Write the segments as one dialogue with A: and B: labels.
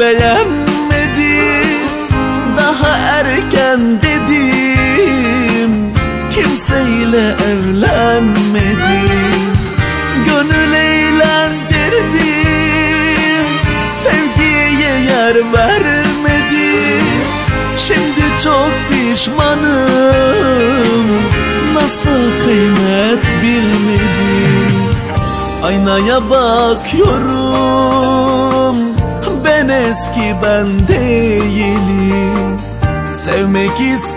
A: beğenmedim, daha erken dedim, kimseyle evlenmedim. Gönül eğlendirdim, sevgiye yer vermedim. Şimdi çok pişmanım, nasıl kıymet bilmedim. Aynaya bakıyorum, ben eski ben değilim. Sevmek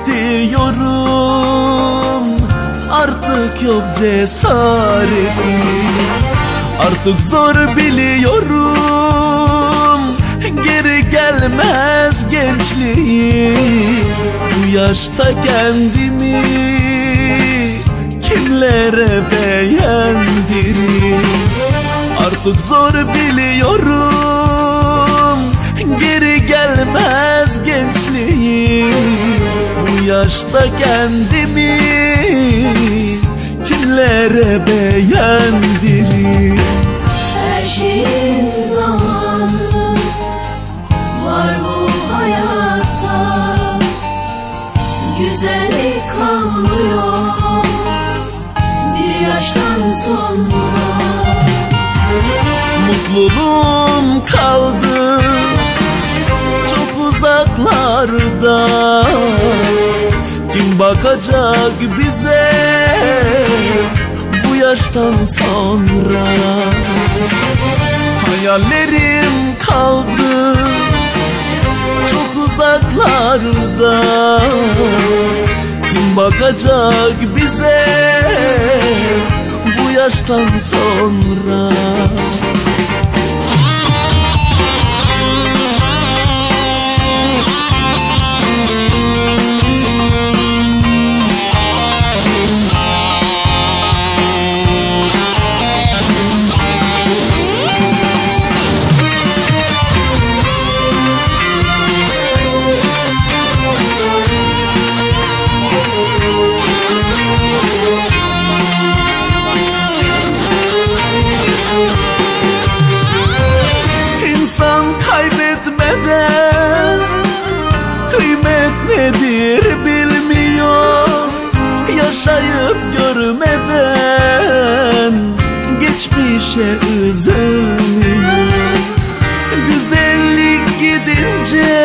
A: istiyorum, artık yok cesaretim. Artık zor biliyorum, geri gelmez gençliğim. Bu yaşta kendimi kimlere beğendireyim. Artık zor biliyorum, geri gelmez gençliğim. Bu yaşta kendimi kimlere beğendireyim.
B: Her şeyin zamanı var bu hayatta, güzellik kalmıyor bir yaştan sonra.
A: Mutluluğum kaldı çok uzaklarda, kim bakacak bize bu yaştan sonra? Hayallerim kaldı çok uzaklarda, kim bakacak bize bu yaştan sonra? İnsan kaybetmeden kıymet nedir bilmiyor. Yaşayıp görmeden geçmişe üzülmüyor. Güzellik gidince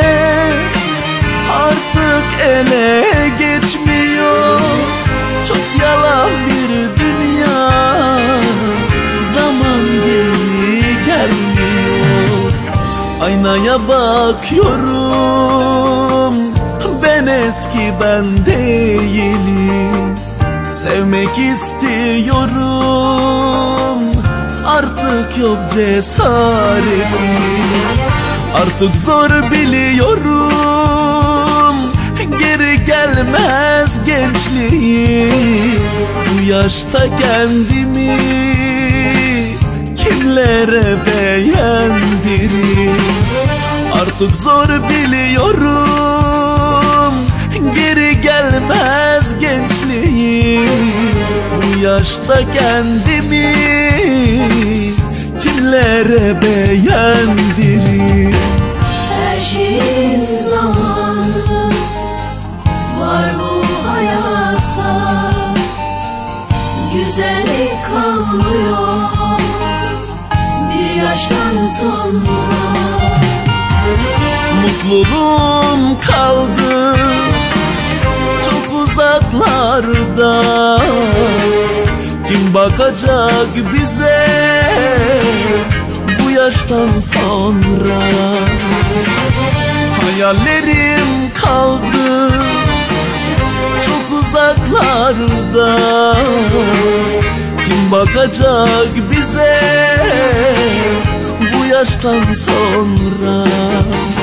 A: artık ele geçmiyor. Çok yalan bir dünya, zaman geri gelmiyor. Aynaya bakıyorum, ben eski ben değilim. Sevmek istiyorum, artık yok cesaretim. Artık zor biliyorum, geri gelmez gençliğim. Bu yaşta kendimi kimlere beğendireyim. Artık zor biliyorum, geri gelmez gençliğim. Bu yaşta kendimi kimlere beğendireyim.
B: Her şeyin zamanı var bu hayatta, güzellik kalmıyor bir yaştan sonra.
A: Mutluluğum kaldı çok uzaklarda, kim bakacak bize bu yaştan sonra? Hayallerim kaldı çok uzaklarda, kim bakacak bize bu yaştan sonra?